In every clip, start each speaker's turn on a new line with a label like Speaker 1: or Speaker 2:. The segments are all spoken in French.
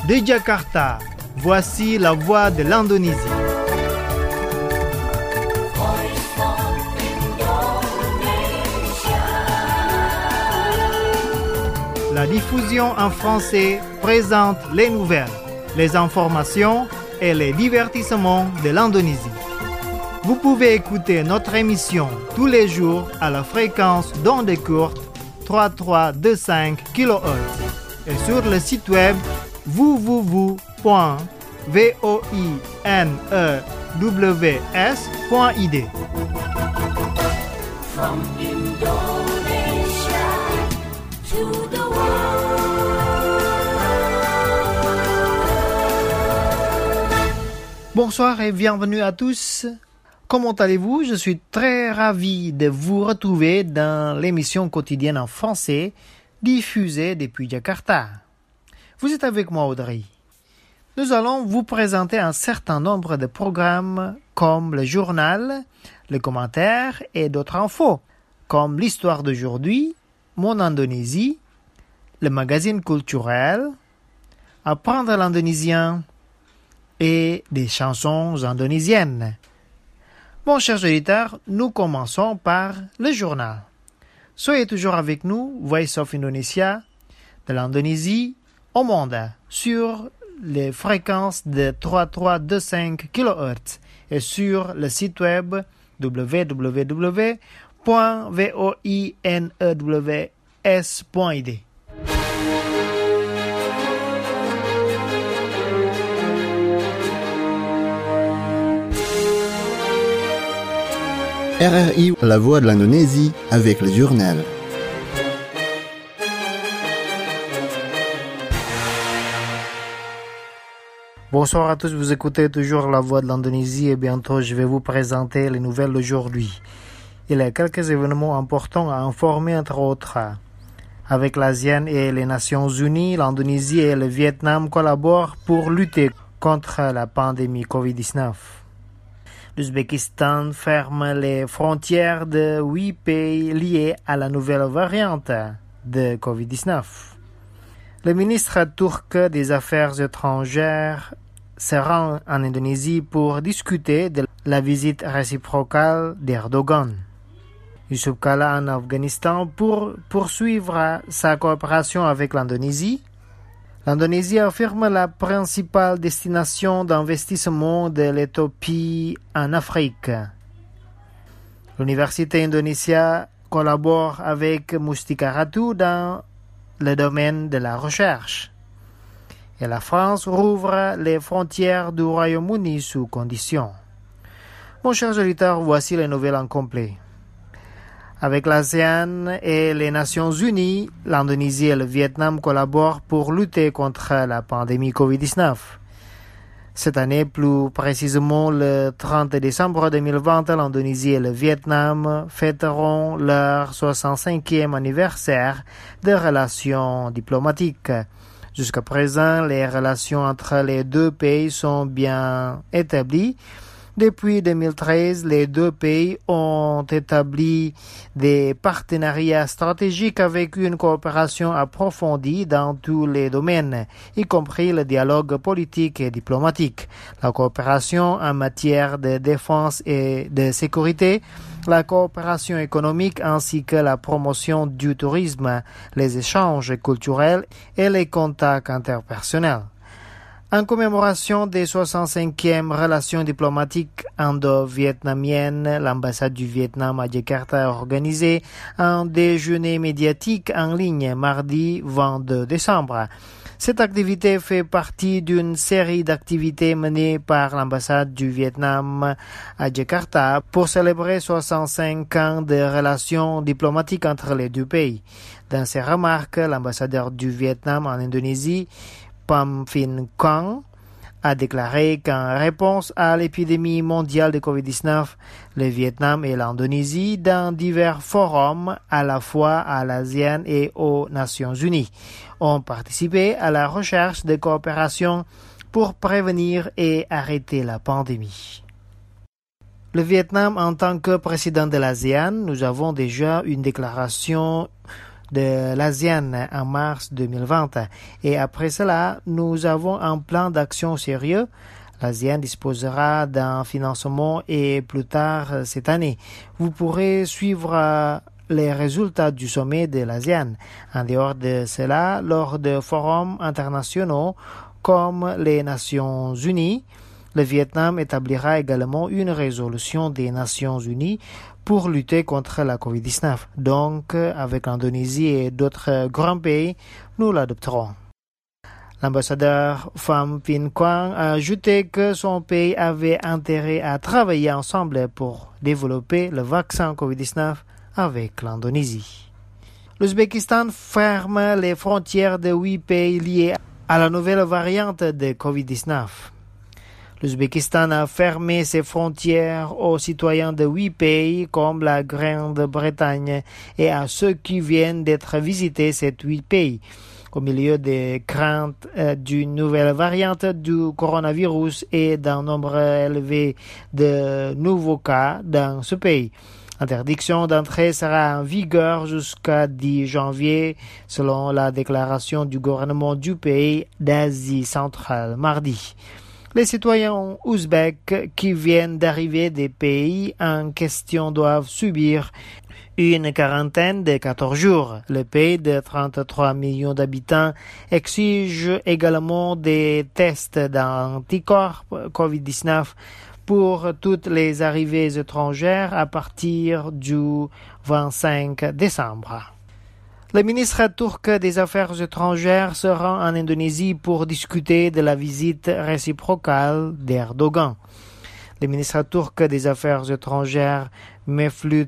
Speaker 1: De Jakarta, voici la voix de l'Indonésie. La diffusion en français présente les nouvelles, les informations et les divertissements de l'Indonésie. Vous pouvez écouter notre émission tous les jours à la fréquence d'ondes courtes 3325 kHz et sur le site web www.voinews.id.
Speaker 2: From Indonesia to the world.
Speaker 1: Bonsoir et bienvenue à tous. Comment allez-vous? Je suis très ravi de vous retrouver dans l'émission quotidienne en français diffusée depuis Jakarta. Vous êtes avec moi, Audrey. Nous allons vous présenter un certain nombre de programmes comme le journal, les commentaires et d'autres infos, comme l'histoire d'aujourd'hui, mon Indonésie, le magazine culturel, apprendre l'indonésien et des chansons indonésiennes. Bon, chers auditeurs, nous commençons par le journal. Soyez toujours avec nous, Voice of Indonesia, de l'Indonésie au monde, sur les fréquences de 3325 kHz et sur le site web www.voinews.id.
Speaker 3: RRI, la voix de l'Indonésie, avec le journal.
Speaker 1: Bonsoir à tous, vous écoutez toujours la voix de l'Indonésie et bientôt je vais vous présenter les nouvelles d'aujourd'hui. Il y a quelques événements importants à informer entre autres. Avec l'ASEAN et les Nations Unies, l'Indonésie et le Vietnam collaborent pour lutter contre la pandémie Covid-19. L'Ouzbékistan ferme les frontières de 8 pays liés à la nouvelle variante de Covid-19. Le ministre turc des Affaires étrangères se rend en Indonésie pour discuter de la visite réciproque d'Erdogan. Yusuf Kala en Afghanistan pour poursuivre sa coopération avec l'Indonésie. L'Indonésie affirme la principale destination d'investissement de l'Éthiopie en Afrique. L'Université Indonésia collabore avec Mustika Ratu dans le domaine de la recherche. Et la France rouvre les frontières du Royaume-Uni sous conditions. Mon cher auditeurs, voici les nouvelles en complet. Avec l'ASEAN et les Nations Unies, l'Indonésie et le Vietnam collaborent pour lutter contre la pandémie Covid-19. Cette année, plus précisément le 30 décembre 2020, l'Indonésie et le Vietnam fêteront leur 65e anniversaire de relations diplomatiques. Jusqu'à présent, les relations entre les deux pays sont bien établies. Depuis 2013, les deux pays ont établi des partenariats stratégiques avec une coopération approfondie dans tous les domaines, y compris le dialogue politique et diplomatique, la coopération en matière de défense et de sécurité, la coopération économique ainsi que la promotion du tourisme, les échanges culturels et les contacts interpersonnels. En commémoration des 65e relations diplomatiques indo-vietnamiennes, l'ambassade du Vietnam à Jakarta a organisé un déjeuner médiatique en ligne mardi 22 décembre. Cette activité fait partie d'une série d'activités menées par l'ambassade du Vietnam à Jakarta pour célébrer 65 ans de relations diplomatiques entre les deux pays. Dans ses remarques, l'ambassadeur du Vietnam en Indonésie, Pham Vinh Quang, a déclaré qu'en réponse à l'épidémie mondiale de Covid-19, le Vietnam et l'Indonésie, dans divers forums, à la fois à l'ASEAN et aux Nations Unies, ont participé à la recherche de coopération pour prévenir et arrêter la pandémie. Le Vietnam, en tant que président de l'ASEAN, nous avons déjà une déclaration de l'ASEAN en mars 2020. Et après cela, nous avons un plan d'action sérieux. L'ASEAN disposera d'un financement et plus tard cette année, vous pourrez suivre les résultats du sommet de l'ASEAN. En dehors de cela, lors de forums internationaux comme les Nations Unies, le Vietnam établira également une résolution des Nations Unies pour lutter contre la COVID-19. Donc, avec l'Indonésie et d'autres grands pays, nous l'adopterons. L'ambassadeur Pham Vinh Quang a ajouté que son pays avait intérêt à travailler ensemble pour développer le vaccin COVID-19 avec l'Indonésie. L'Ouzbékistan ferme les frontières de 8 pays liés à la nouvelle variante de COVID-19. L'Ouzbékistan a fermé ses frontières aux citoyens de 8 pays comme la Grande-Bretagne et à ceux qui viennent d'être visités ces 8 pays. Au milieu des craintes d'une nouvelle variante du coronavirus et d'un nombre élevé de nouveaux cas dans ce pays. L'interdiction d'entrée sera en vigueur jusqu'à 10 janvier, selon la déclaration du gouvernement du pays d'Asie centrale mardi. Les citoyens ouzbeks qui viennent d'arriver des pays en question doivent subir une quarantaine de 14 jours. Le pays de 33 millions d'habitants exige également des tests d'anticorps COVID-19 pour toutes les arrivées étrangères à partir du 25 décembre. Le ministre turc des Affaires étrangères se rend en Indonésie pour discuter de la visite réciprocale d'Erdogan. Le ministre turc des Affaires étrangères, Mevlut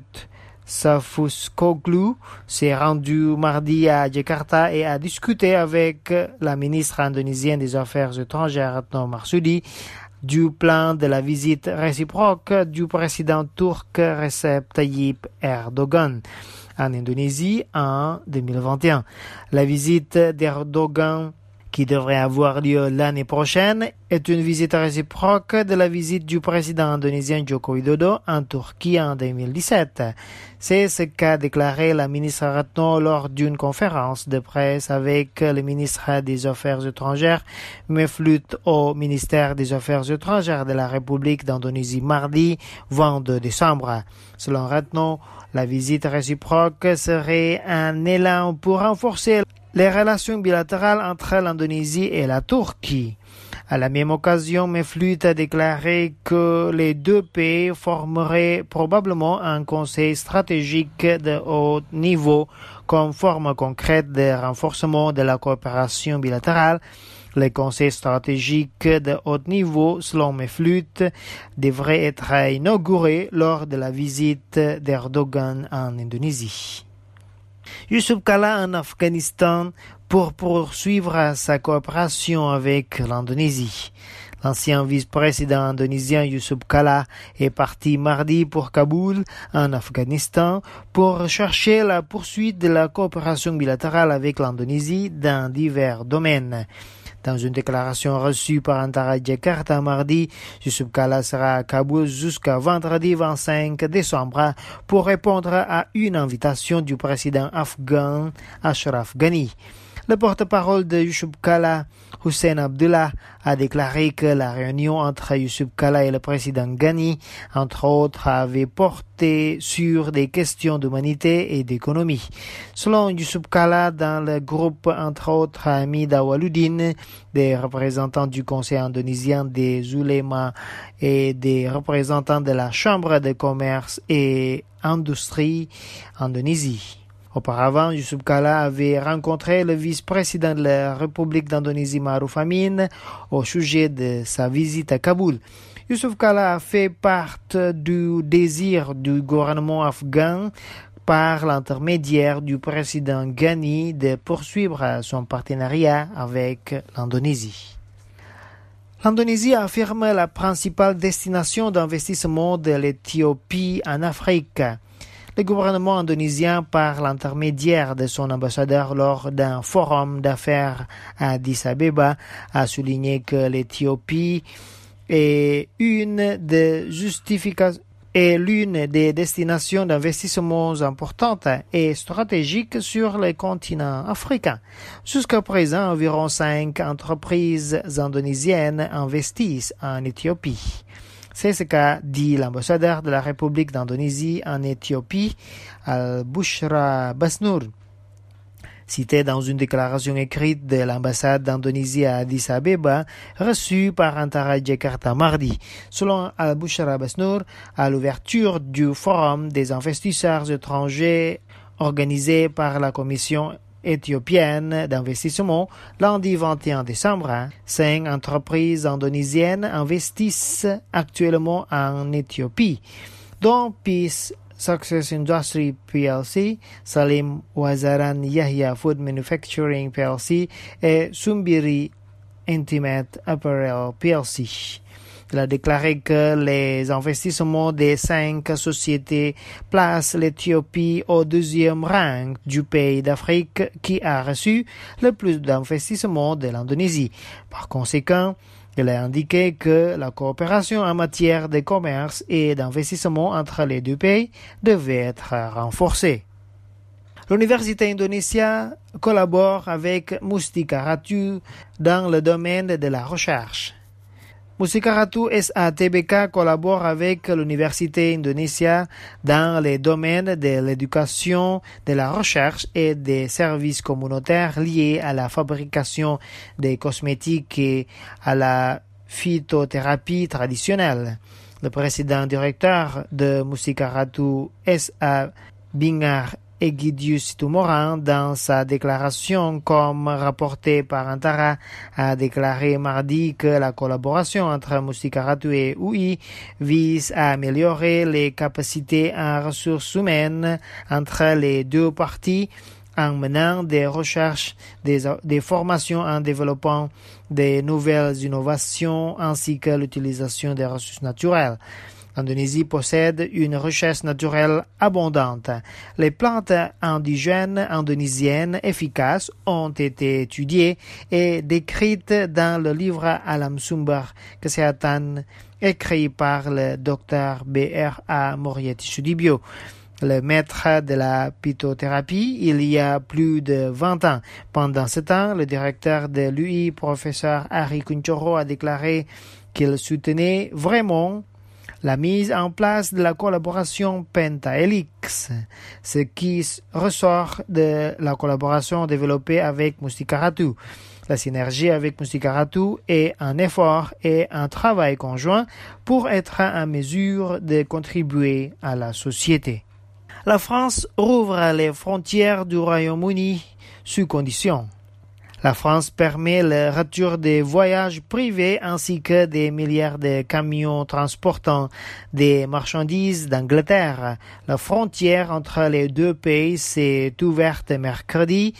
Speaker 1: Çavuşoğlu, s'est rendu mardi à Jakarta et a discuté avec la ministre indonésienne des Affaires étrangères, Retno Marsudi, du plan de la visite réciproque du président turc Recep Tayyip Erdogan en Indonésie en 2021. La visite d'Erdogan, qui devrait avoir lieu l'année prochaine, est une visite réciproque de la visite du président indonésien Joko Widodo en Turquie en 2017. C'est ce qu'a déclaré la ministre Retno lors d'une conférence de presse avec le ministre des Affaires étrangères, Mevlut, au ministère des Affaires étrangères de la République d'Indonésie mardi 22 décembre. Selon Retno, la visite réciproque serait un élan pour renforcer les relations bilatérales entre l'Indonésie et la Turquie. À la même occasion, Mevlut a déclaré que les deux pays formeraient probablement un conseil stratégique de haut niveau comme forme concrète de renforcement de la coopération bilatérale. Le conseil stratégique de haut niveau, selon Mevlut, devrait être inauguré lors de la visite d'Erdogan en Indonésie. Yusuf Kala en Afghanistan pour poursuivre sa coopération avec l'Indonésie. L'ancien vice-président indonésien Yusuf Kala est parti mardi pour Kaboul, en Afghanistan, pour chercher la poursuite de la coopération bilatérale avec l'Indonésie dans divers domaines. Dans une déclaration reçue par Antara Jakarta mardi, Yusuf Kala sera à Kaboul jusqu'à vendredi 25 décembre pour répondre à une invitation du président afghan Ashraf Ghani. Le porte-parole de Yusuf Kala, Hussein Abdullah, a déclaré que la réunion entre Yusuf Kala et le président Ghani, entre autres, avait porté sur des questions d'humanité et d'économie. Selon Yusuf Kala, dans le groupe, entre autres, Hamid Awaludin, des représentants du Conseil indonésien des oulémas et des représentants de la Chambre de commerce et industrie Indonésie. Auparavant, Yusuf Kala avait rencontré le vice-président de la République d'Indonésie, Maruf Amin, au sujet de sa visite à Kaboul. Yusuf Kala a fait part du désir du gouvernement afghan, par l'intermédiaire du président Ghani, de poursuivre son partenariat avec l'Indonésie. L'Indonésie affirme la principale destination d'investissement de l'Éthiopie en Afrique. Le gouvernement indonésien, par l'intermédiaire de son ambassadeur lors d'un forum d'affaires à Addis Abeba, a souligné que l'Éthiopie est une des est l'une des destinations d'investissements importantes et stratégiques sur le continent africain. Jusqu'à présent, environ 5 entreprises indonésiennes investissent en Éthiopie. C'est ce qu'a dit l'ambassadeur de la République d'Indonésie en Éthiopie, Al-Bushra Basnour. Cité dans une déclaration écrite de l'ambassade d'Indonésie à Addis Abeba, reçue par Antara Jakarta mardi. Selon Al-Bushra Basnour, à l'ouverture du Forum des investisseurs étrangers organisé par la Commission éthiopienne d'investissement, lundi 21 décembre, 5 entreprises indonésiennes investissent actuellement en Éthiopie, dont Peace Success Industry PLC, Salim Wazaran Yahya Food Manufacturing PLC et Sumbiri Intimate Apparel PLC. Il a déclaré que les investissements des 5 sociétés placent l'Éthiopie au 2e rang du pays d'Afrique qui a reçu le plus d'investissements de l'Indonésie. Par conséquent, il a indiqué que la coopération en matière de commerce et d'investissement entre les deux pays devait être renforcée. L'Université Indonésia collabore avec Mustika Ratu dans le domaine de la recherche. Mustika Ratu SATBK collabore avec l'Université Indonésia dans les domaines de l'éducation, de la recherche et des services communautaires liés à la fabrication des cosmétiques et à la phytothérapie traditionnelle. Le président directeur de Mustika Ratu SA Bingar Egidius Tumoran, dans sa déclaration comme rapporté par Antara, a déclaré mardi que la collaboration entre Mustika Ratu et UI vise à améliorer les capacités en ressources humaines entre les deux parties en menant des recherches, des formations en développant des nouvelles innovations ainsi que l'utilisation des ressources naturelles. L'Indonésie possède une richesse naturelle abondante. Les plantes indigènes indonésiennes efficaces ont été étudiées et décrites dans le livre Alam Sumber Kesehatan écrit par le Dr B.R.A. Morieti Sudibyo, le maître de la phytothérapie, il y a plus de 20 ans. Pendant ce temps, le directeur de l'UI, professeur Ari Kunchoro, a déclaré qu'il soutenait vraiment la mise en place de la collaboration Pentahelix, ce qui ressort de la collaboration développée avec Mustika Ratu. La synergie avec Mustika Ratu est un effort et un travail conjoint pour être en mesure de contribuer à la société. La France rouvre les frontières du Royaume-Uni sous condition. La France permet le retour des voyages privés ainsi que des milliards de camions transportant des marchandises d'Angleterre. La frontière entre les deux pays s'est ouverte mercredi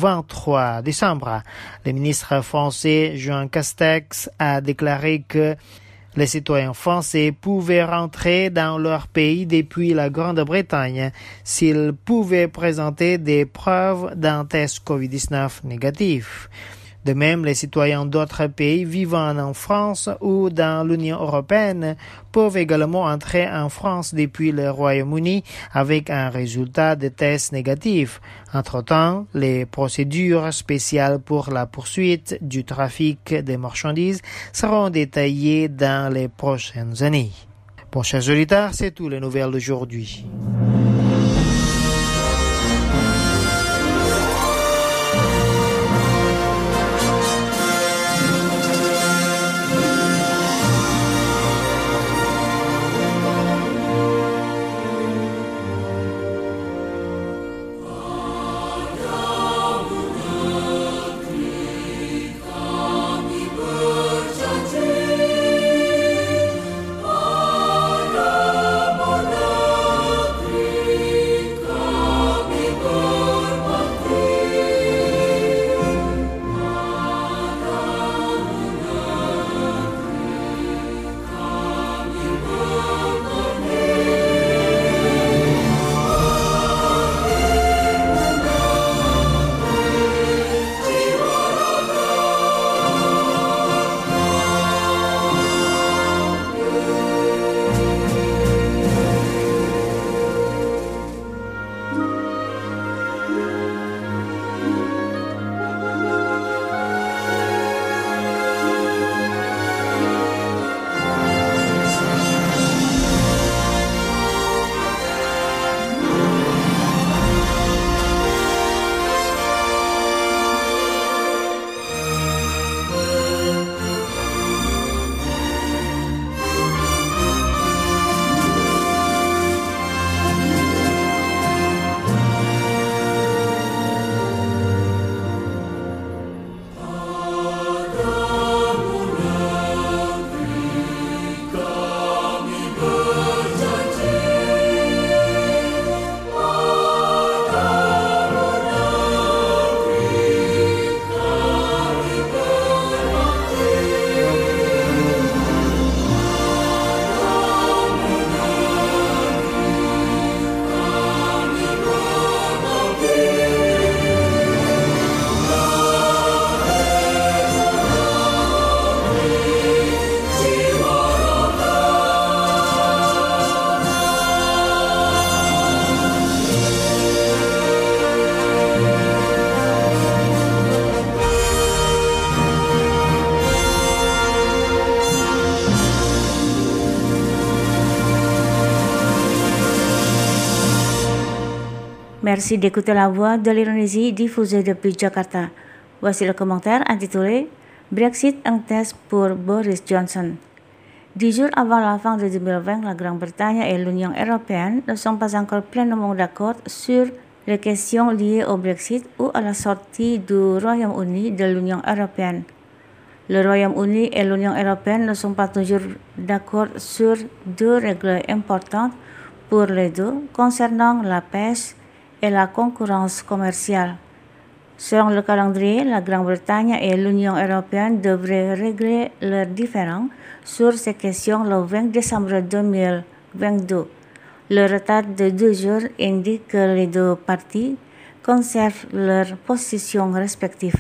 Speaker 1: 23 décembre. Le ministre français Jean Castex a déclaré que les citoyens français pouvaient rentrer dans leur pays depuis la Grande-Bretagne s'ils pouvaient présenter des preuves d'un test COVID-19 négatif. De même, les citoyens d'autres pays vivant en France ou dans l'Union européenne peuvent également entrer en France depuis le Royaume-Uni avec un résultat de test négatif. Entre-temps, les procédures spéciales pour la poursuite du trafic des marchandises seront détaillées dans les prochaines années. Bon, chers auditeurs, c'est tout les nouvelles d'aujourd'hui.
Speaker 4: Merci d'écouter la voix de l'Indonésie diffusée depuis Jakarta. Voici le commentaire intitulé Brexit, un test pour Boris Johnson. 10 jours avant la fin de 2020, la Grande-Bretagne et l'Union européenne ne sont pas encore pleinement d'accord sur les questions liées au Brexit ou à la sortie du Royaume-Uni de l'Union européenne. Le Royaume-Uni et l'Union européenne ne sont pas toujours d'accord sur deux règles importantes pour les deux concernant la pêche et la concurrence commerciale. Selon le calendrier, la Grande-Bretagne et l'Union européenne devraient régler leurs différends sur ces questions le 20 décembre 2022. Le retard de 2 jours indique que les deux parties conservent leurs positions respectives.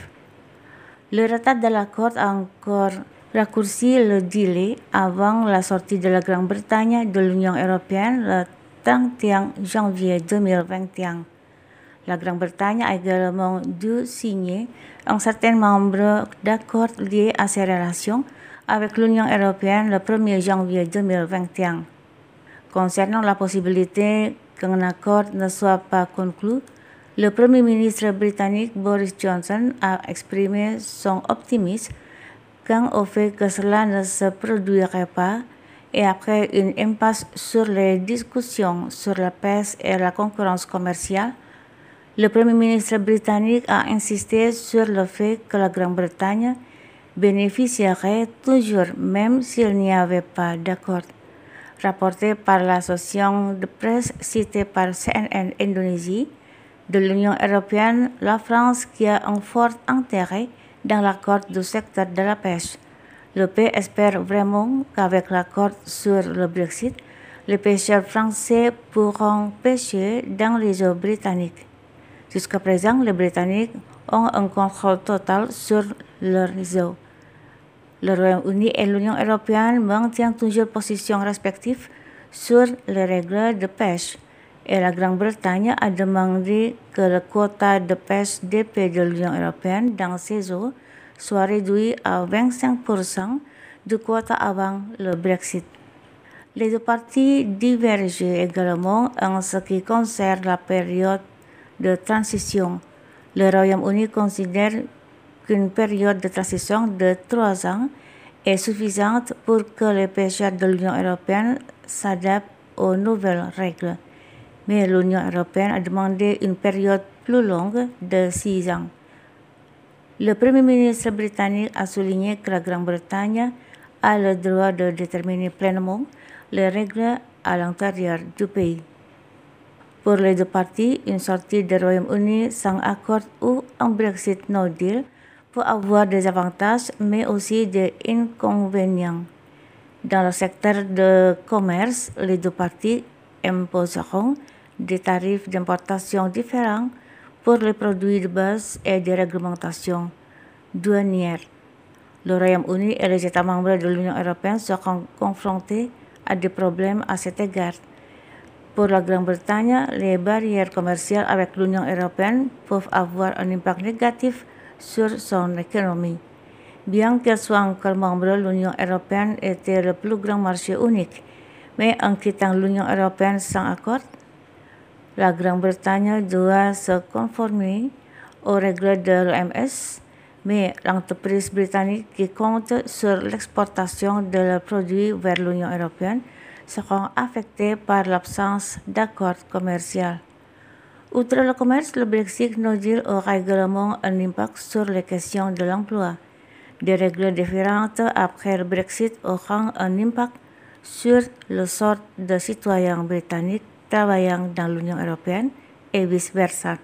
Speaker 4: Le retard de l'accord a encore raccourci le délai avant la sortie de la Grande-Bretagne de l'Union européenne le 31 janvier 2021. La Grande-Bretagne a également dû signer un certain nombre d'accords liés à ses relations avec l'Union européenne le 1er janvier 2021. Concernant la possibilité qu'un accord ne soit pas conclu, le Premier ministre britannique Boris Johnson a exprimé son optimisme quant au fait que cela ne se produirait pas et après une impasse sur les discussions sur la pêche et la concurrence commerciale, le Premier ministre britannique a insisté sur le fait que la Grande-Bretagne bénéficierait toujours même s'il n'y avait pas d'accord. Rapporté par l'association de presse citée par CNN Indonésie, de l'Union européenne, la France qui a un fort intérêt dans l'accord du secteur de la pêche. Le pays espère vraiment qu'avec l'accord sur le Brexit, les pêcheurs français pourront pêcher dans les eaux britanniques. Jusqu'à présent, les Britanniques ont un contrôle total sur leurs eaux. Le Royaume-Uni et l'Union européenne maintiennent toujours positions respectives sur les règles de pêche et la Grande-Bretagne a demandé que le quota de pêche des pays de l'Union européenne dans ces eaux soit réduit à 25% du quota avant le Brexit. Les deux parties divergent également en ce qui concerne la période de transition. Le Royaume-Uni considère qu'une période de transition de 3 ans est suffisante pour que les pêcheurs de l'Union européenne s'adaptent aux nouvelles règles. Mais l'Union européenne a demandé une période plus longue de 6 ans. Le Premier ministre britannique a souligné que la Grande-Bretagne a le droit de déterminer pleinement les règles à l'intérieur du pays. Pour les deux parties, une sortie du Royaume-Uni sans accord ou un Brexit no deal peut avoir des avantages mais aussi des inconvénients. Dans le secteur de commerce, les deux parties imposeront des tarifs d'importation différents pour les produits de base et des réglementations douanières. Le Royaume-Uni et les États membres de l'Union européenne seront confrontés à des problèmes à cet égard. Pour la Grande-Bretagne, les barrières commerciales avec l'Union européenne peuvent avoir un impact négatif sur son économie. Bien qu'elle soit encore membre, l'Union européenne était le plus grand marché unique. Mais en quittant l'Union européenne sans accord, la Grande-Bretagne doit se conformer aux règles de l'OMS, mais l'entreprise britannique qui compte sur l'exportation de leurs produits vers l'Union européenne seront affectés par l'absence d'accord commercial. Outre le commerce, le Brexit no deal aura également un impact sur les questions de l'emploi. Des règles différentes après le Brexit auront un impact sur le sort des citoyens britanniques travaillant dans l'Union européenne et vice-versa.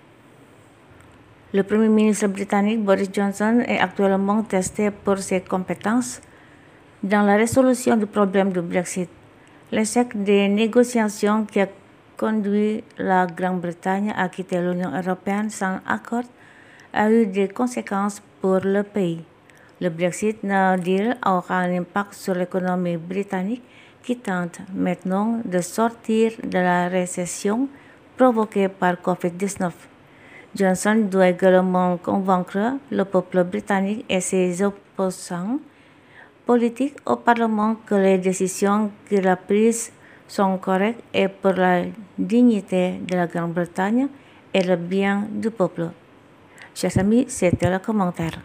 Speaker 4: Le Premier ministre britannique Boris Johnson est actuellement testé pour ses compétences dans la résolution du problème du Brexit. L'échec des négociations qui a conduit la Grande-Bretagne à quitter l'Union européenne sans accord a eu des conséquences pour le pays. Le Brexit no deal aura un impact sur l'économie britannique qui tente maintenant de sortir de la récession provoquée par Covid-19. Johnson doit également convaincre le peuple britannique et ses opposants politiques au Parlement que les décisions qu'il a prises sont corrects et pour la dignité de la Grande-Bretagne et le bien du peuple. Chers amis, c'était le commentaire.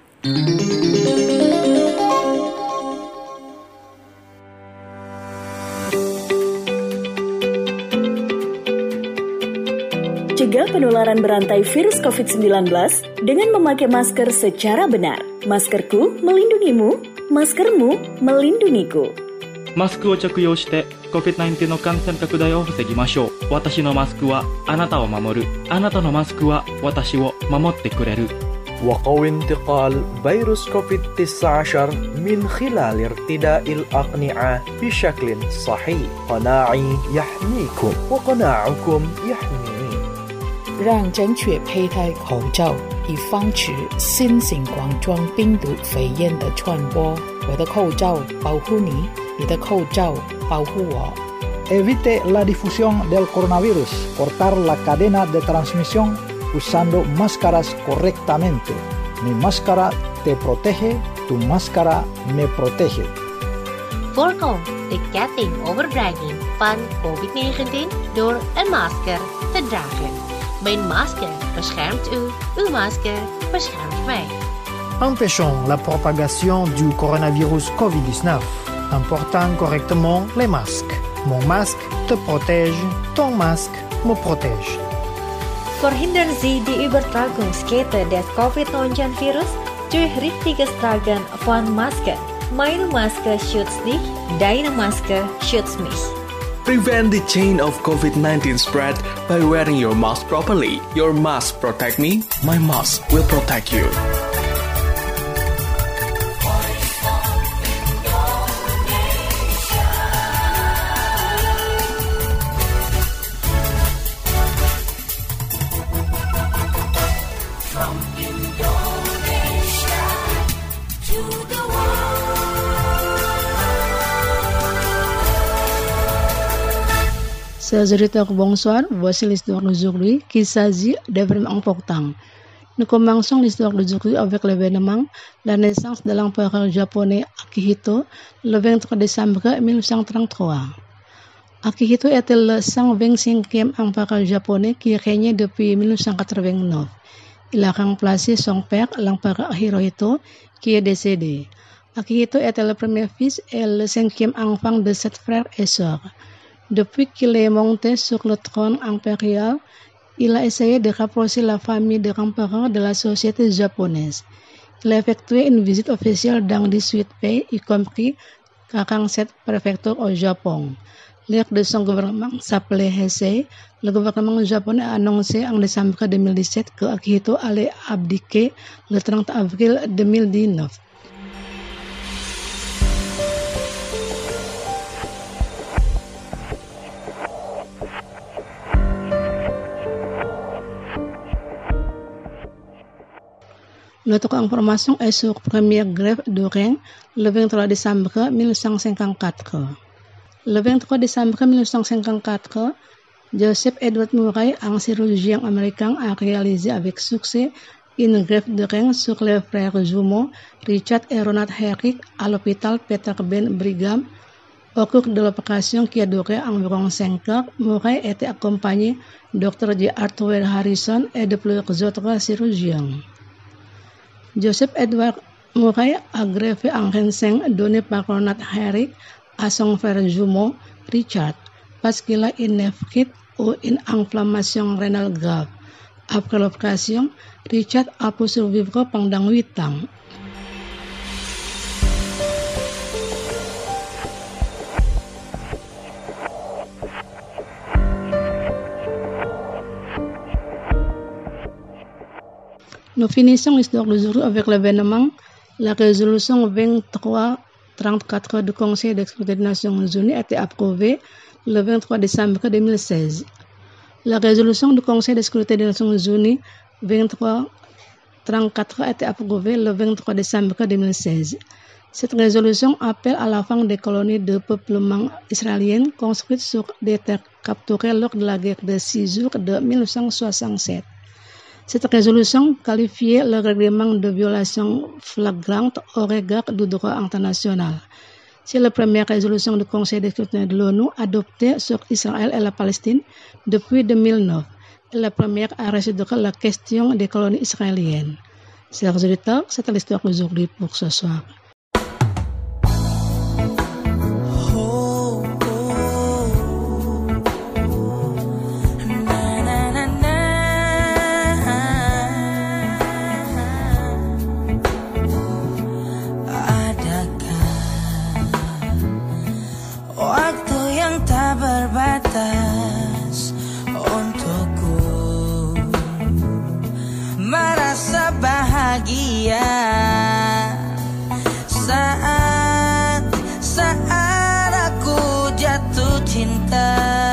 Speaker 5: Cegah penularan berantai virus COVID-19 dengan memakai masker secara benar. Maskerku melindungimu, maskermu melindungiku.
Speaker 6: マスクを着用して COVID-19 の感染拡大を防ぎましょう。私のマスクはあなたを守る。あなたのマスクは私を守ってくれる。
Speaker 7: وقوي انتقال فيروس كوفيد-19 من خلال ارتداء الأقنعة بشكل صحيح. قناعي يحميكم وقناعكم يحميني.
Speaker 8: 让正确佩戴口罩，以防止新型冠状病毒肺炎的传播。我的口罩保护你，你的口罩保护我。
Speaker 9: Evite la difusión del coronavirus, cortar la cadena de transmisión usando máscaras correctamente. Mi máscara te protege, tu máscara me protege.
Speaker 10: Voorkom de ketting overbrenging van COVID-19 door een masker te dragen. Mijn masker beschermt u, uw masker beschermt mij.
Speaker 1: Empêchons la propagation du coronavirus COVID-19 en portant correctement les masques. Mon masque te protège, ton masque me protège.
Speaker 11: Verhindern Sie die Übertragungskette des Covid-19-Virus durch richtiges Tragen von Masken. Meine Maske schützt dich, deine Maske schützt mich.
Speaker 12: Prevent the chain of COVID-19 spread by wearing your mask properly. Your mask protect me, my mask will protect you.
Speaker 13: Chers auditeurs, bonsoir. Voici l'histoire d'aujourd'hui qui s'agit d'événements importants. Nous commençons l'histoire d'aujourd'hui avec l'événement la naissance de l'empereur japonais Akihito le 23 décembre 1933. Akihito était le 125e empereur japonais qui régnait depuis 1989. Il a remplacé son père, l'empereur Hirohito, qui est décédé. Akihito était le premier fils et le 5e enfant de 7 frères et sœurs. Depuis qu'il est monté sur le trône impérial, il a essayé de rapprocher la famille de l'empereur de la société japonaise. Il a effectué une visite officielle dans 18 pays, y compris 47 préfectures au Japon. L'ère de son gouvernement s'appelait Heisei. Le gouvernement japonais a annoncé en décembre 2017 que Akihito allait abdiquer le 30 avril 2019. Notre information est sur première grève de rein le 23 décembre 1954. Le 23 décembre 1954, Joseph Edward Murray, un chirurgien américain, a réalisé avec succès une greffe de rein sur les frères jumeaux Richard et Ronald Herrick à l'hôpital Peter Ben Brigham. Au cours de l'opération qui a duré environ 5 heures, Murray était accompagné de Dr. J. Arthur Harrison et de plusieurs autres chirurgiens. Joseph Edward Murray a greffé un rein sain donné par Ronald Herrick à son frère jumeau Richard parce qu'il a une néphrite ou une inflammation rénale grave. Après l'opération, Richard a pu survivre pendant 8 ans. Nous finissons l'histoire d'aujourd'hui avec l'événement la résolution 2334 du Conseil de sécurité des Nations Unies a été approuvée le 23 décembre 2016. La résolution du Conseil de sécurité des Nations Unies 2334 a été approuvée le 23 décembre 2016. Cette résolution appelle à la fin des colonies de peuplement israéliennes construites sur des terres capturées lors de la guerre de 6 jours de 1967. Cette résolution qualifiait le règlement de violation flagrante au regard du droit international. C'est la première résolution du Conseil de sécurité de l'ONU adoptée sur Israël et la Palestine depuis 2009. Et la première à résoudre la question des colonies israéliennes. Chers auditeurs, c'est l'histoire d'aujourd'hui pour ce soir.
Speaker 14: Terbatas untukku merasa bahagia saat aku jatuh cinta,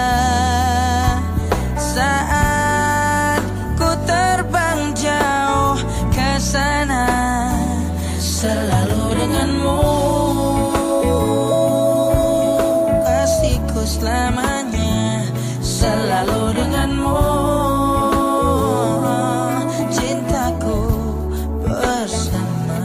Speaker 14: saat ku terbang jauh ke sana, selalu denganmu. Selamanya selalu denganmu, cintaku bersama.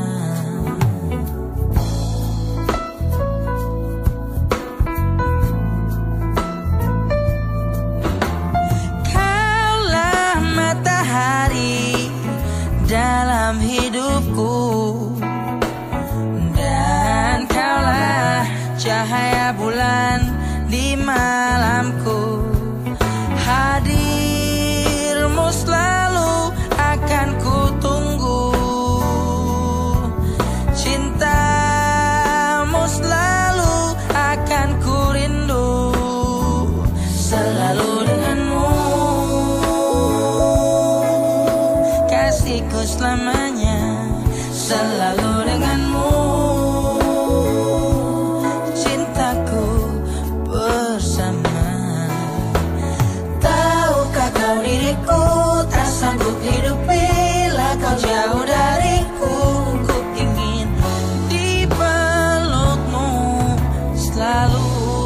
Speaker 14: Kaulah matahari dalam hidupku, dan kaulah cahaya bulan di malamku. Hadirmu selalu akan ku tunggu, cintamu selalu akan ku rindu, selalu denganmu, kasihku selamanya selalu denganmu. Tak sanggup hidup bila kau jauh dariku. Ku ingin dipelukmu selalu.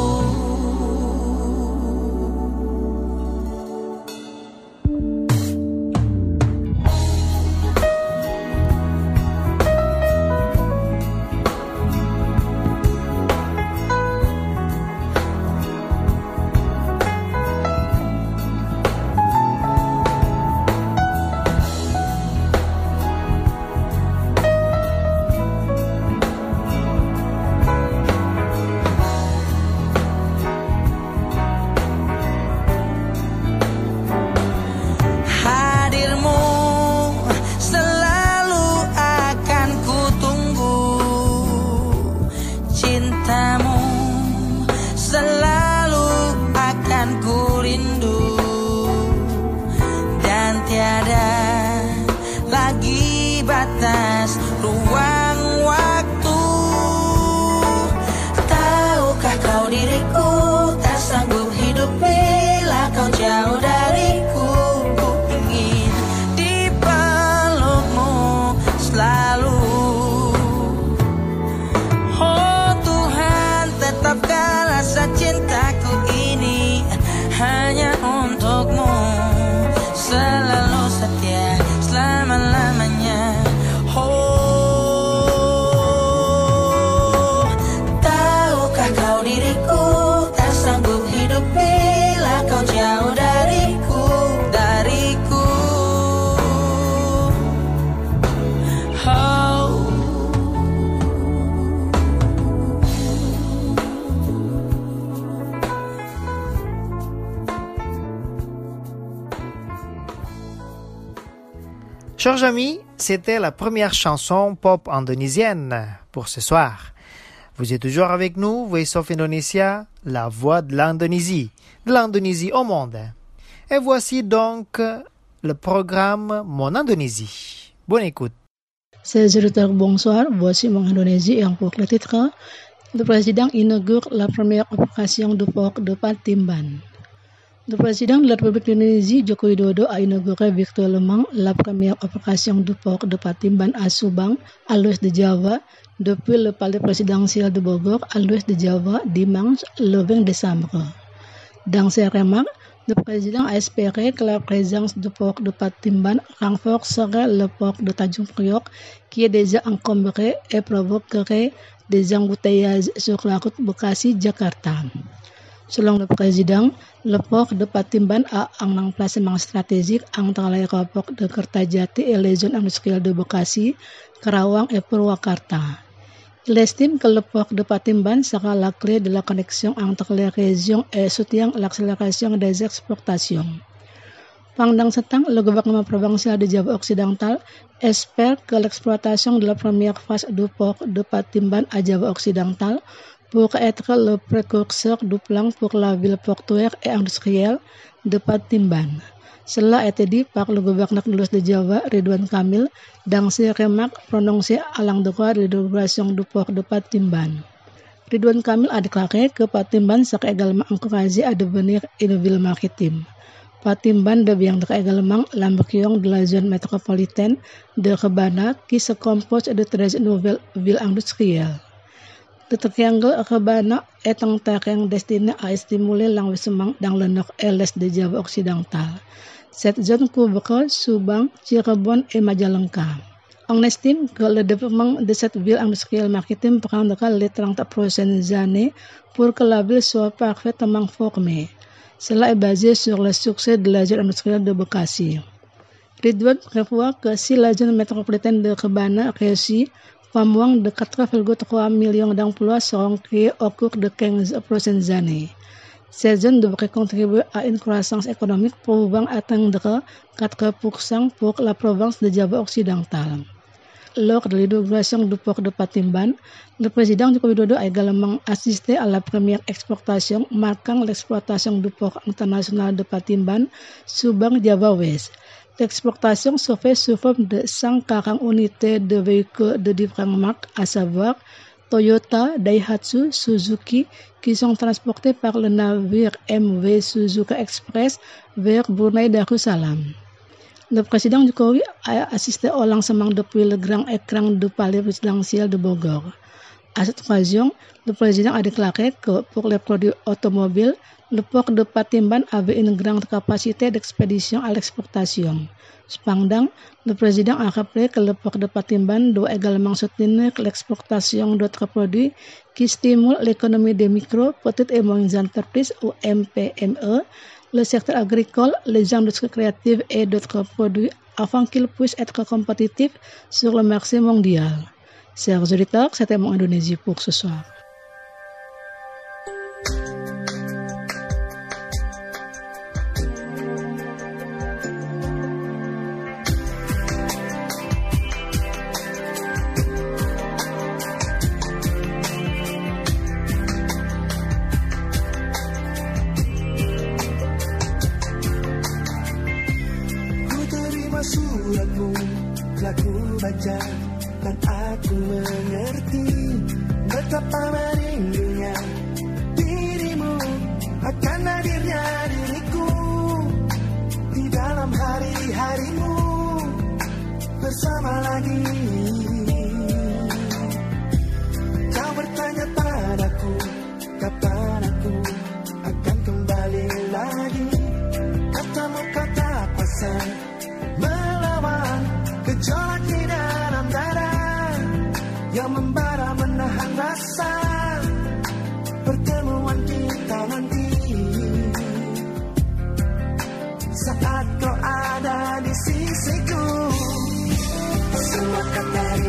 Speaker 14: Batas ruang waktu, tahukah kau diriku tak sanggup hidup bila kau jauh dariku. Ku ingin dipelukmu selalu. Oh Tuhan, tetapkan rasa cintaku ini hanya untukmu, selalu setia selama-lamanya. Oh, tahukah kau diriku tak sanggup hidup bila kau jauh dariku. Oh.
Speaker 1: Chers amis, c'était la première chanson pop indonésienne pour ce soir. Vous êtes toujours avec nous, Voice of Indonesia, la voix de l'Indonésie au monde. Et voici donc le programme Mon Indonésie. Bonne écoute.
Speaker 13: Chers auditeurs, bonsoir. Voici Mon Indonésie et pour le titre, le président inaugure la première opération de port de Patimban. Le président de la République d'Indonésie, Joko Widodo, a inauguré virtuellement la première opération du port de Patimban à Subang, à l'ouest de Java, depuis le palais présidentiel de Bogor, à l'ouest de Java, dimanche le 20 décembre. Dans ses remarques, le président a espéré que la présence du port de Patimban renforcerait le port de Tanjung Priok, qui est déjà encombré et provoquerait des embouteillages sur la route Bekasi-Jakarta. Selon le président, le port de Patimban a un emplacement stratégique entre l'aéroport de Kertajati et les zones industrielles de Bekasi, Karawang et Purwakarta. Il estime que le port de Patimban sera la clé de la connexion entre les régions et soutient l'accélération des exportations. Pendant ce temps, le gouvernement provincial de Java Occidental espère que l'exploitation de la première phase du port de Patimban à Java Occidental pourrait être le précurseur du plan pour la ville portuaire et industrielle de Patimban. Cela a été dit par le gouverneur de l'Ouest de Java, Ridwan Kamil, dans ses remarques prononcées à l'endroit de l'inauguration du port de Patimban. Ridwan Kamil a déclaré que Patimban serait également encouragé à devenir une ville maritime. Patimban deviendra également l'embryon de la zone métropolitaine de Rebana qui se compose de 13 nouvelles villes industrielles. Le triangle Rebana est un terrain destiné à stimuler l'investissement dans le nord et l'est de Java occidental. Cette zone couvre Subang, Cirebon et Majalengka. On estime que le développement de cette ville industrielle maritime prendra les 30 prochaines années pour que la ville soit parfaitement formée. Cela est basé sur le succès de la zone industrielle de Bekasi. Ridwan prévoit que si la zone métropolitaine de Rebana réussit, pas moins de 4,3 millions d'emplois seront créés au cours de 15 prochaines années. Ces zones devraient contribuer à une croissance économique pouvant atteindre 4% pour la province de Java occidental. Lors de l'inauguration du port de Patimban, le président Joko Widodo a également assisté à la première exportation marquant l'exploitation du port international de Patimban, Subang, Java West. L'exportation se fait sous forme de 140 unités de véhicules de différentes marques, à savoir Toyota, Daihatsu, Suzuki, qui sont transportés par le navire MV Suzuka Express vers Brunei Darussalam. Le président Jokowi a assisté au lancement depuis le grand écran du palais présidentiel de Bogor. À cette occasion, le président a déclaré que pour les produits automobiles, le port de Patimban avait une grande capacité d'expédition à l'exportation. Cependant, le président a rappelé que le port de Patimban doit également soutenir l'exportation d'autres produits qui stimulent l'économie des micro, petites et moyennes entreprises ou MPME, le secteur agricole, les industries créatives et d'autres produits afin qu'ils puissent être compétitifs sur le marché mondial. Chers auditeurs, c'était mon Indonésie pour ce soir.
Speaker 2: Suratmu telah ku baca dan aku mengerti betapa merindunya dirimu akan hadirnya diriku di dalam hari-harimu bersama lagi. Kau bertanya padaku kapan aku akan kembali lagi. Katamu kata pasang melawan gejolak di dalam dada yang membara menahan rasa pertemuan kita nanti. Saat kau ada di sisiku, semua kata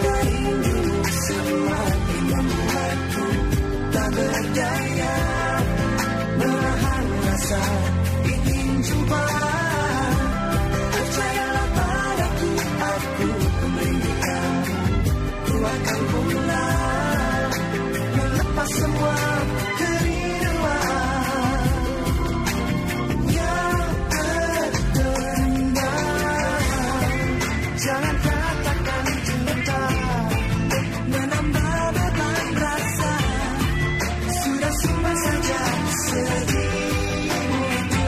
Speaker 2: kata rindumu semakin membuatku tak berdaya menahan rasa ingin jumpa. Percayalah padaku, aku merindukanmu. Ku akan pulang melepas semua kerinduan yang terpendam. Jangan katakan cinta menambah beban rasa. Sudah simpan saja sedihmu itu.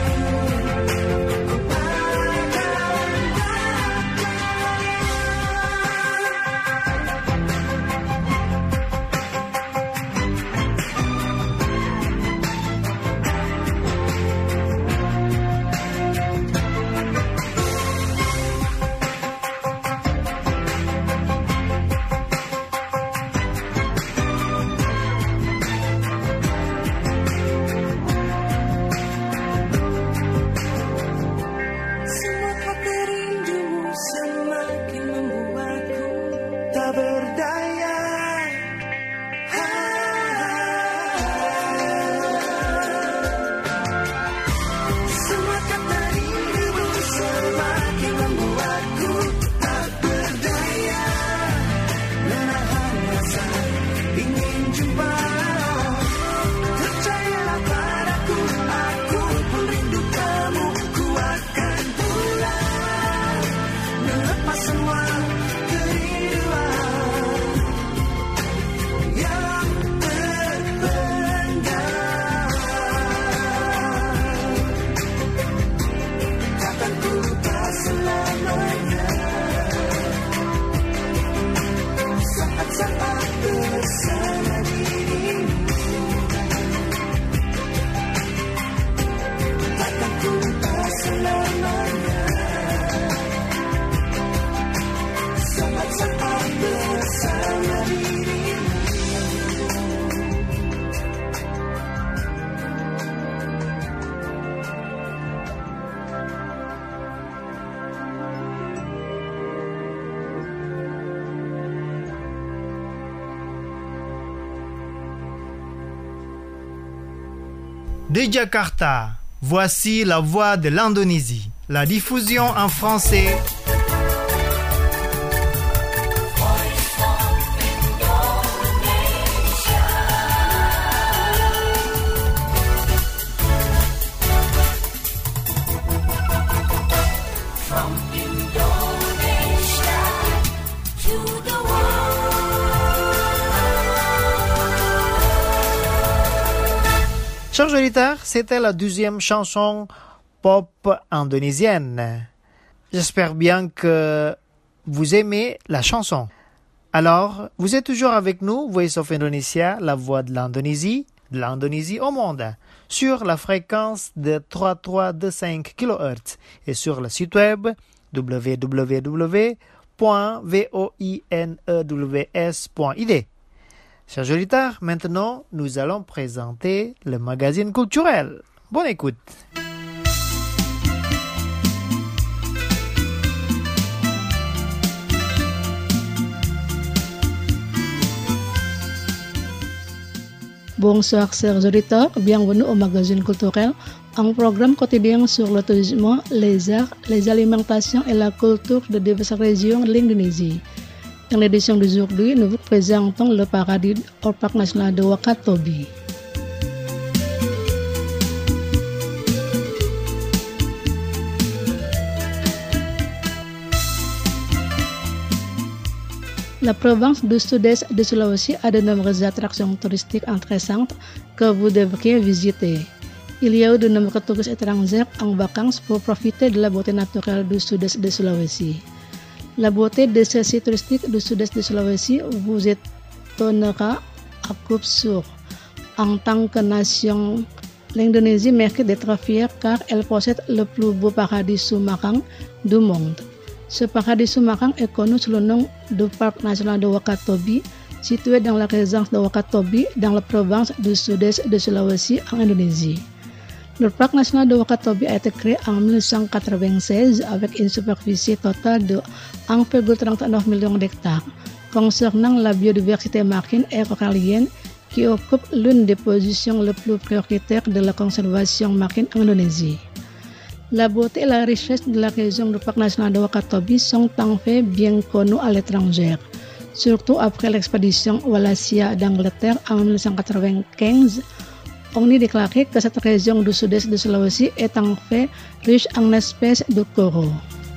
Speaker 2: Semua kata rindumu semakin membuatku tak berdaya. Semua kata rindumu semakin membuatku tak berdaya menahan rasa ingin jumpa. Percayalah padaku, aku pun rindu kamu. Ku akan pulang melepas semua kerinduan yang terpendam. Takkan ku lupa selamanya saat-saat bersama dirimu. Takkan ku lupa selamanya saat-saat bersama dirimu.
Speaker 1: De Jakarta, voici la voix de l'Indonésie. La diffusion en français.
Speaker 2: From Indonesia to the
Speaker 1: Chers auditeurs, c'était la 12e chanson pop indonésienne. J'espère bien que vous aimez la chanson. Alors, vous êtes toujours avec nous, Voice of Indonesia, la voix de l'Indonésie au monde, sur la fréquence de 3325 kHz et sur le site web www.voinews.id. Chers auditeurs, maintenant, nous allons présenter le magazine culturel. Bonne écoute.
Speaker 13: Bonsoir chers auditeurs, bienvenue au magazine culturel, un programme quotidien sur le tourisme, les arts, les alimentations et la culture de diverses régions de l'Indonésie. Dans l'édition d'aujourd'hui, nous vous présentons le paradis au parc national de Wakatobi. La province du sud-est de Sulawesi a de nombreuses attractions touristiques intéressantes que vous devriez visiter. Il y a de nombreux touristes étrangers en vacances pour profiter de la beauté naturelle du sud-est de Sulawesi. La beauté de ces sites touristiques du sud-est de Sulawesi vous étonnera à coup sûr. En tant que nation, l'Indonésie mérite d'être fière car elle possède le plus beau paradis sous-marin du monde. Ce paradis sous-marin est connu sous le nom du parc national de Wakatobi, situé dans la région de Wakatobi, dans la province du sud-est de Sulawesi en Indonésie. Le parc national de Wakatobi a été créé en 1996 avec une superficie totale de 1,39 million d'hectares. concernant la biodiversité marine et corallienne qui occupe l'une des positions les plus prioritaires de la conservation marine en Indonésie. La beauté et la richesse de la région du parc national de Wakatobi sont en fait bien connues à l'étranger, surtout après l'expédition Wallacea d'Angleterre en 1995. On y déclarait que cette région du sud-est de Sulawesi est en fait riche en espèces de coraux.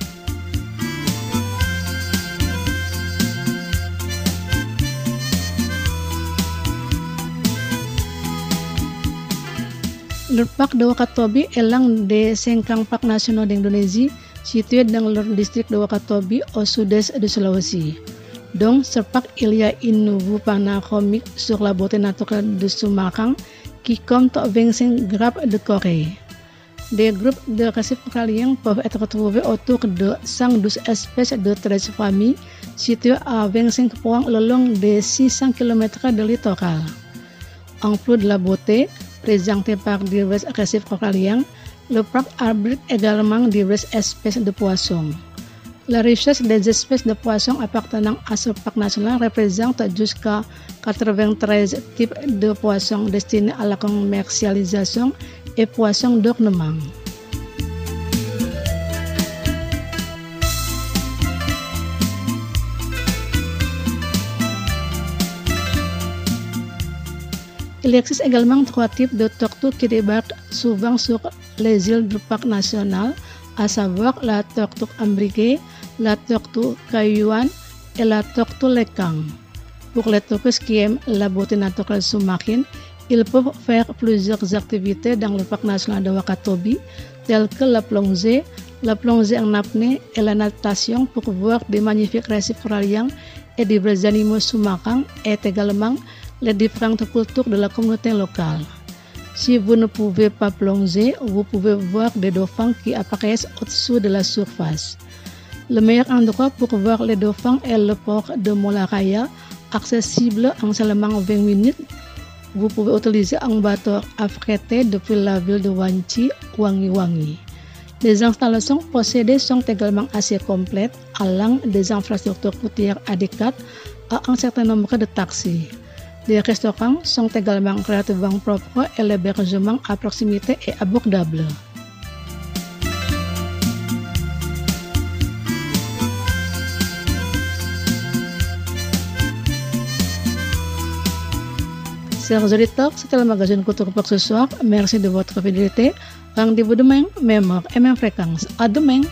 Speaker 13: Le parc de Wakatobi est l'un des 50 parcs nationaux d'Indonésie situés dans le district de Wakatobi au sud-est de Sulawesi. Dans ce parc, il y a une vue panoramique sur la beauté naturelle de Sumachang qui compte 25 grappes de corail. Des groupes de récifs coralliens peuvent être trouvés autour de 112 espèces de 13 familles situées à 25 points le long des 600 km de littoral. En plus de la beauté présentée par divers récifs coralliens, le parc abrite également diverses espèces de poissons. La richesse des espèces de poissons appartenant à ce parc national représente jusqu'à 93 types de poissons destinés à la commercialisation et poissons d'ornement. Il existe également 3 types de tortues qui débarquent souvent sur les îles du parc national, à savoir la tortue imbriquée, la tortue kayuan et la tortue lekang. Pour les touristes qui aiment la beauté naturelle sous-marine, ils peuvent faire plusieurs activités dans le parc national de Wakatobi, telles que la plongée en apnée et la natation pour voir des magnifiques récifs coralliens et divers animaux sous-marins et également les différentes cultures de la communauté locale. Si vous ne pouvez pas plonger, vous pouvez voir des dauphins qui apparaissent au-dessous de la surface. Le meilleur endroit pour voir les dauphins est le port de Molaraya, accessible en seulement 20 minutes. Vous pouvez utiliser un bateau affrété depuis la ville de Wanci, Wangi-Wangi. Les installations possédées sont également assez complètes, allant des infrastructures côtières adéquates à un certain nombre de taxis. Les restaurants sont également relativement propres et l'hébergement à proximité est abordable. Chers auditeurs, c'était le magazine Culture pour ce soir. Merci de votre fidélité. Rendez-vous demain, même heure et même fréquence. À demain.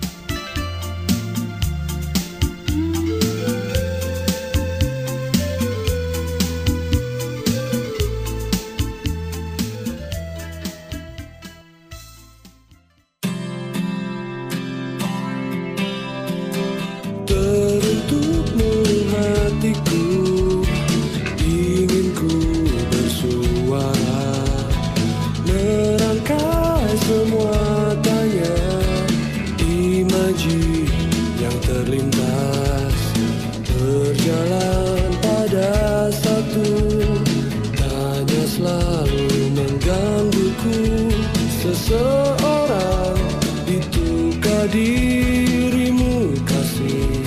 Speaker 2: Teruntukmu hatiku, ingin ku bersuara, merangkai semua tanya, imaji yang terlintas, berjalan pada satu, tanya selalu menggangguku, seseorang itukah dirimu kasih?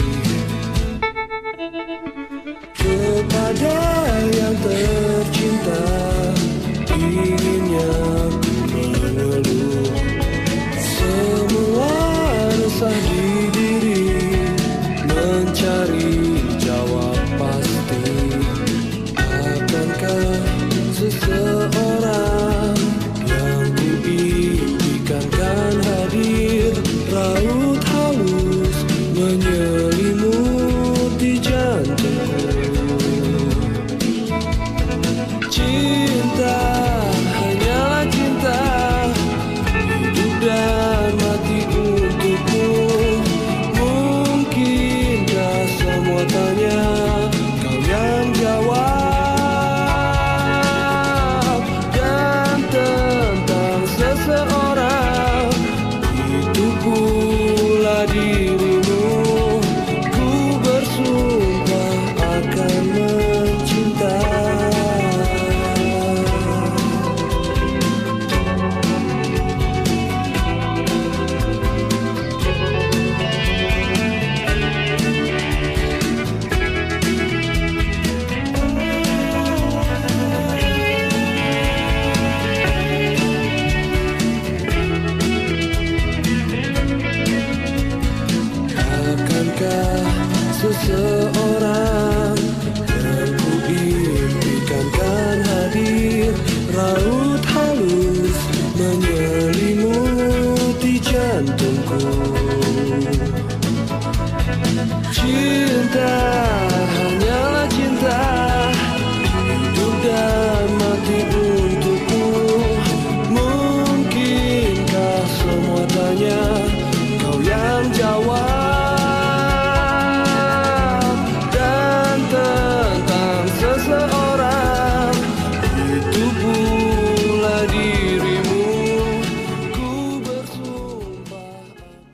Speaker 2: Kepada yang tercinta, inginnya ku mengeluh semua resah di diri, mencari jawab pasti. Akankah seseorang yang kuimpikan kan hadir, raut halus menyelimuti jantungku.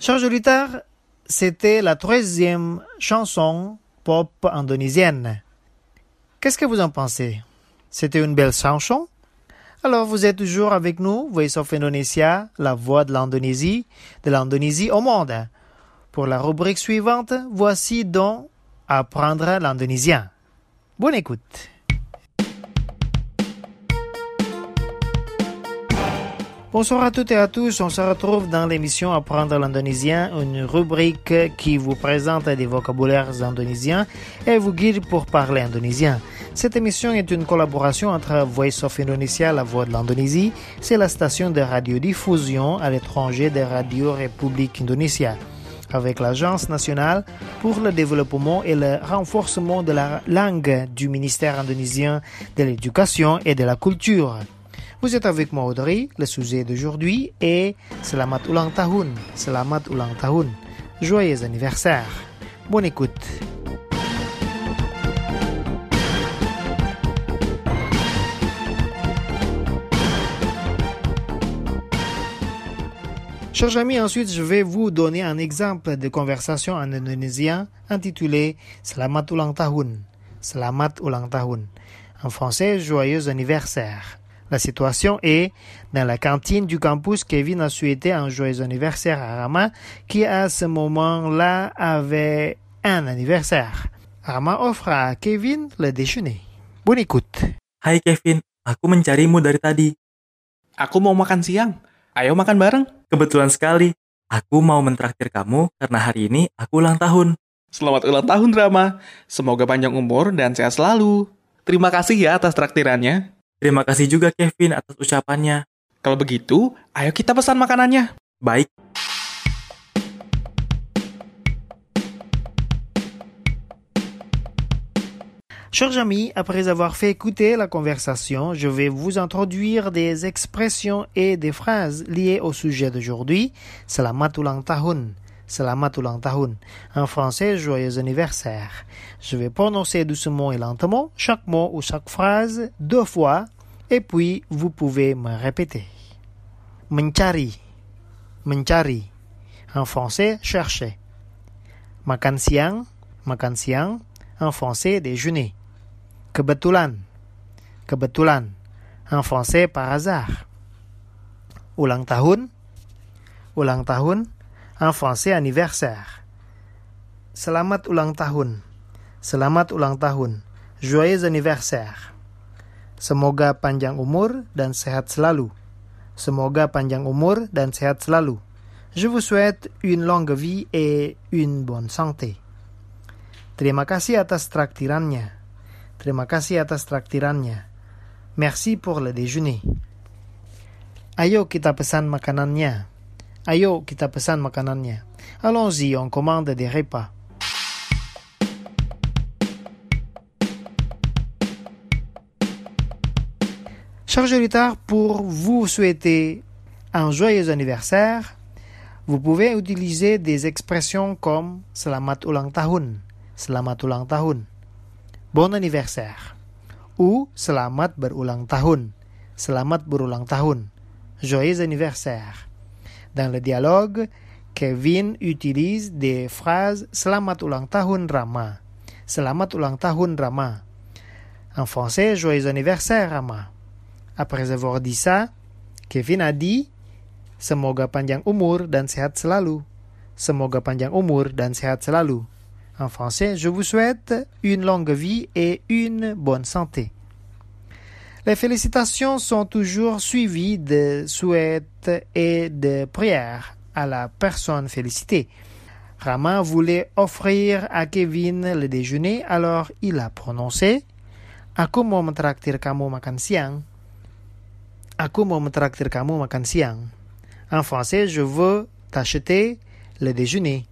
Speaker 1: Chers auditeurs, c'était la 13e chanson pop indonésienne. Qu'est-ce que vous en pensez? C'était une belle chanson? Alors vous êtes toujours avec nous, Voice of Indonesia, la voix de l'Indonésie au monde. Pour la rubrique suivante, voici donc Apprendre l'indonésien. Bonne écoute. Bonsoir à toutes et à tous, on se retrouve dans l'émission Apprendre l'indonésien, une rubrique qui vous présente des vocabulaires indonésiens et vous guide pour parler indonésien. Cette émission est une collaboration entre Voice of Indonesia, la voix de l'Indonésie, c'est la station de radiodiffusion à l'étranger de Radio République Indonésia, avec l'Agence nationale pour le développement et le renforcement de la langue du ministère indonésien de l'éducation et de la culture. Vous êtes avec moi Audrey, le sujet d'aujourd'hui est Selamat ulang tahun, Selamat ulang tahun, joyeux anniversaire. Bonne écoute. Chers amis, ensuite je vais vous donner un exemple de conversation en indonésien intitulé Selamat ulang tahun, Selamat ulang tahun. En français, joyeux anniversaire. La situation est dans la cantine du campus. Kevin a souhaité un joyeux anniversaire à Rama, qui à ce moment-là avait un anniversaire. Rama offre à Kevin le déjeuner. Bonne écoute.
Speaker 6: Hai Kevin, aku mencarimu dari tadi.
Speaker 12: Aku mau makan siang. Ayo makan bareng.
Speaker 6: Kebetulan sekali, aku mau mentraktir kamu karena hari ini aku ulang tahun.
Speaker 12: Selamat ulang tahun, Rama. Semoga panjang umur dan sehat selalu. Terima kasih ya atas traktirannya.
Speaker 6: Terima kasih juga Kevin atas ucapannya.
Speaker 12: Kalau begitu, ayo kita pesan makanannya.
Speaker 6: Baik.
Speaker 1: Chers amis, après avoir fait écouter la conversation, je vais vous introduire des expressions et des phrases liées au sujet d'aujourd'hui. Selamat ulang tahun. Selamat ulang tahun. En français, joyeux anniversaire. Je vais prononcer doucement et lentement chaque mot ou chaque phrase 2 fois et puis vous pouvez me répéter. Mencari. Mencari. En français, chercher. Makan siang. Makan siang. En français, déjeuner. Kebetulan. Kebetulan. En français, par hasard. Ulang tahun. Ulang tahun. En français, anniversaire. Selamat ulang tahun. Selamat ulang tahun. Joyeux anniversaire. Semoga panjang umur dan sehat selalu. Semoga panjang umur dan sehat selalu. Je vous souhaite une longue vie et une bonne santé. Terima kasih atas traktirannya. Terima kasih atas traktirannya. Merci pour le déjeuner. Ayo kita pesan makanannya. Ayo kita pesan makanannya. Allons-y, on commande des repas. Chers auditeurs, pour vous souhaiter un joyeux anniversaire, vous pouvez utiliser des expressions comme Selamat ulang tahun, Selamat ulang tahun, Bon anniversaire, ou Selamat berulang tahun, Selamat berulang tahun, Joyeux anniversaire. Dans le dialogue, Kevin utilise des phrases Selamat ulang tahun Rama, Selamat ulang tahun Rama. En français, joyeux anniversaire Rama. Après avoir dit ça, Kevin a dit Semoga panjang umur dan sehat selalu. Semoga panjang umur dan sehat selalu. En français, je vous souhaite une longue vie et une bonne santé. Les félicitations sont toujours suivies de souhaits et de prières à la personne félicitée. Rama voulait offrir à Kevin le déjeuner, alors il a prononcé Aku mau mentraktir kamu makan siang. Aku mau mentraktir kamu makan siang. En français, je veux t'acheter le déjeuner.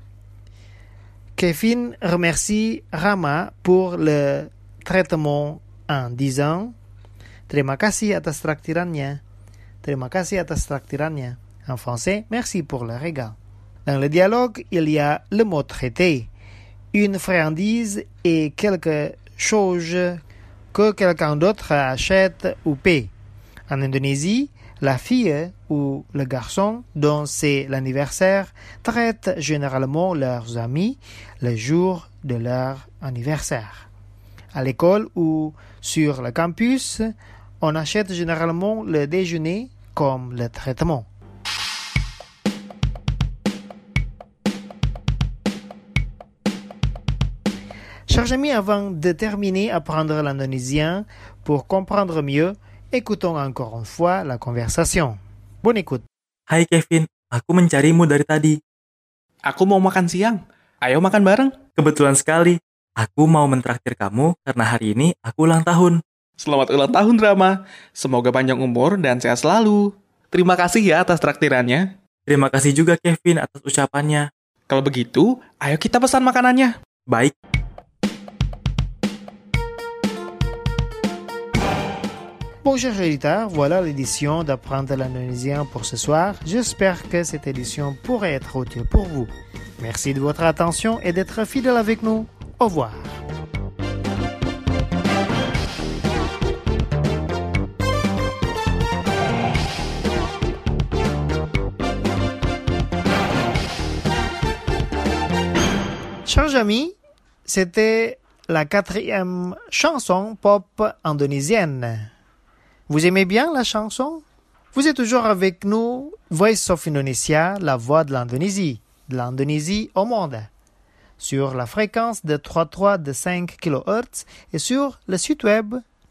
Speaker 1: Kevin remercie Rama pour le traitement en disant Terima kasih atas traktirannya. Terima kasih atas traktirannya. En français, merci pour le régal. Dans le dialogue, il y a le mot traité. Une friandise est quelque chose que quelqu'un d'autre achète ou paie. En Indonésie, La fille ou le garçon dont c'est l'anniversaire traitent généralement leurs amis le jour de leur anniversaire. À l'école ou sur le campus, on achète généralement le déjeuner comme le traitement. Chers amis, avant de terminer apprendre l'indonésien, pour comprendre mieux, écoutons encore une fois la conversation. Bonne écoute.
Speaker 6: Hai Kevin, aku mencarimu dari tadi.
Speaker 12: Aku mau makan siang. Ayo makan bareng.
Speaker 6: Kebetulan sekali, aku mau mentraktir kamu karena hari ini aku ulang tahun.
Speaker 12: Selamat ulang tahun, Rama. Semoga panjang umur dan sehat selalu. Terima kasih ya atas traktirannya.
Speaker 6: Terima kasih juga Kevin atas ucapannya.
Speaker 12: Kalau begitu, ayo kita pesan makanannya.
Speaker 6: Baik.
Speaker 1: Bon, chers auditeurs, voilà l'édition d'apprendre l'indonésien pour ce soir. J'espère que cette édition pourrait être utile pour vous. Merci de votre attention et d'être fidèle avec nous. Au revoir. Chers amis, c'était la 4e chanson pop indonésienne. Vous aimez bien la chanson? Vous êtes toujours avec nous, Voice of Indonesia, la voix de l'Indonésie au monde, sur la fréquence de 3,5 kHz et sur le site web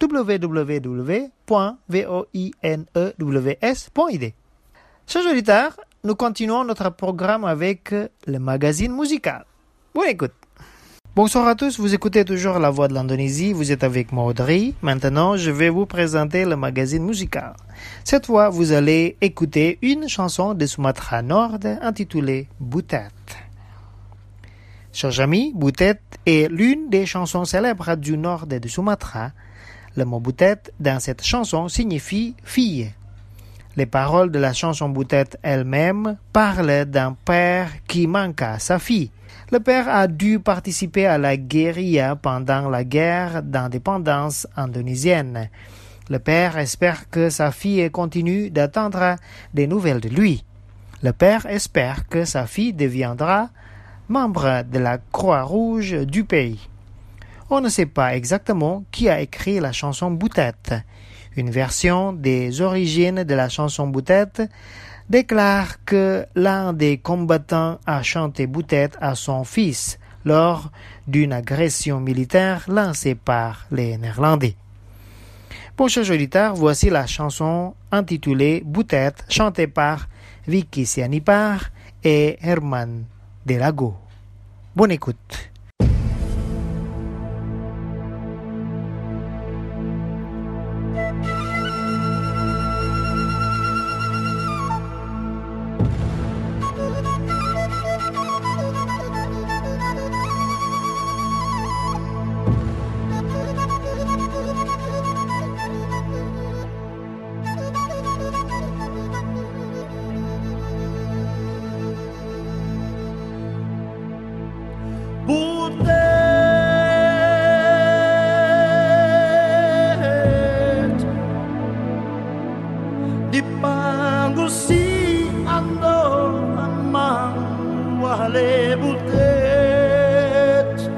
Speaker 1: www.voinews.id. Chers auditeurs, nous continuons notre programme avec le magazine musical. Bonne écoute. Bonsoir à tous, vous écoutez toujours La Voix de l'Indonésie, vous êtes avec moi Audrey. Maintenant, je vais vous présenter le magazine musical. Cette fois, vous allez écouter une chanson de Sumatra Nord intitulée Butet. Chers amis, Butet est l'une des chansons célèbres du nord de Sumatra. Le mot Butet dans cette chanson signifie fille. Les paroles de la chanson Butet elle-même parlent d'un père qui manqua sa fille. Le père a dû participer à la guérilla pendant la guerre d'indépendance indonésienne. Le père espère que sa fille continue d'attendre des nouvelles de lui. Le père espère que sa fille deviendra membre de la Croix-Rouge du pays. On ne sait pas exactement qui a écrit la chanson Butet. Une version des origines de la chanson Butet déclare que l'un des combattants a chanté Butet à son fils lors d'une agression militaire lancée par les Néerlandais. Pour chers auditeurs, voici la chanson intitulée Butet, chantée par Vicky Sianipar et Herman Delago. Bonne écoute.
Speaker 15: Dipanggul si ando amang wale butet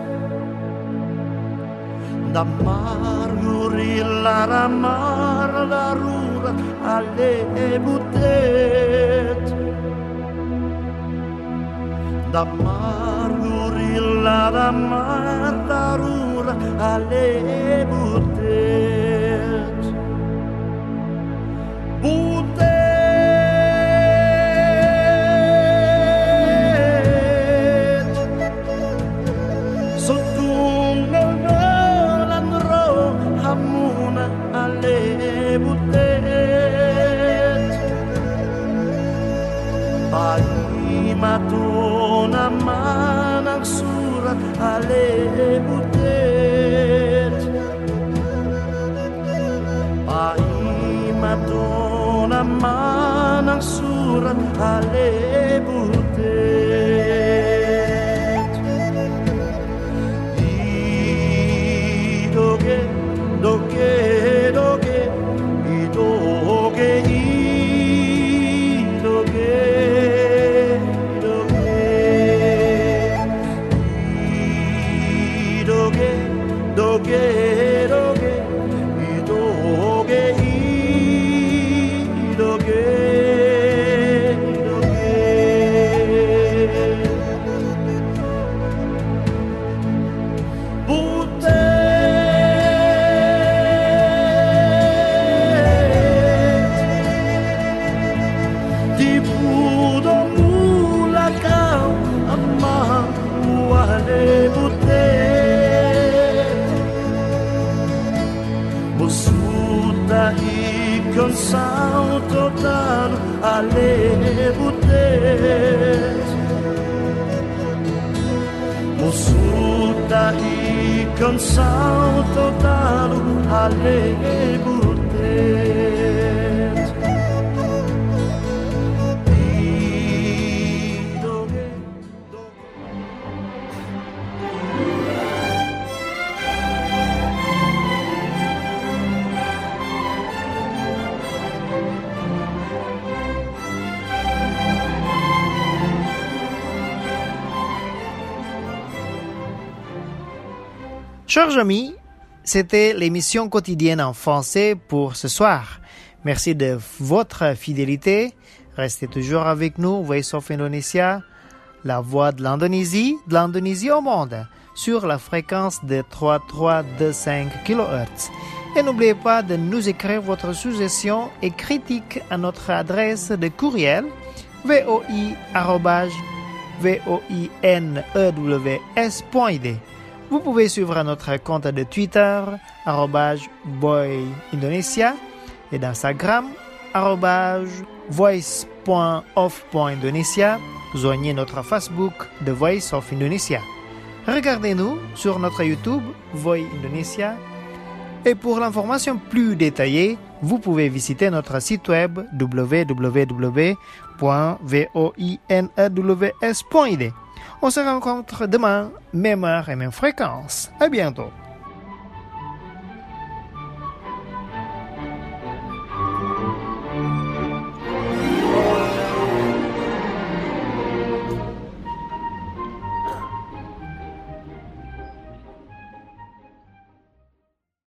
Speaker 15: damar gurila ramar darurat ale butet damar gurila ramar darurat ale butet Matuna manang surat ale butet
Speaker 1: Chers amis, c'était l'émission quotidienne en français pour ce soir. Merci de votre fidélité. Restez toujours avec nous, Voice of Indonesia, la voix de l'Indonésie au monde, sur la fréquence de 3325 kHz. Et n'oubliez pas de nous écrire votre suggestion et critique à notre adresse de courriel voi@voinews.id. Vous pouvez suivre notre compte de Twitter @voiindonesia et d'Instagram @voice.of.indonesia. Joignez notre Facebook The Voice of Indonesia. Regardez-nous sur notre YouTube Voi Indonesia. Et pour l'information plus détaillée, vous pouvez visiter notre site web www.voinews.id. On se rencontre demain, même heure et même fréquence. À bientôt.